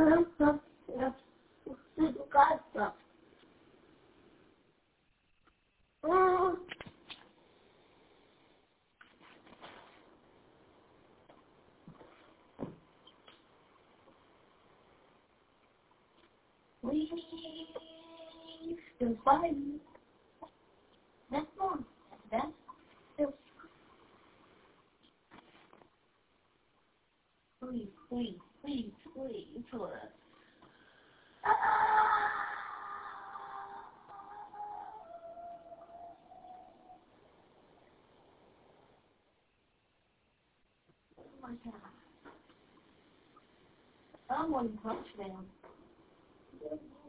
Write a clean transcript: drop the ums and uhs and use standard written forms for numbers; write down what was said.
We still fighting. That's wrong. That's still. Please. Oh my God. Someone punch them.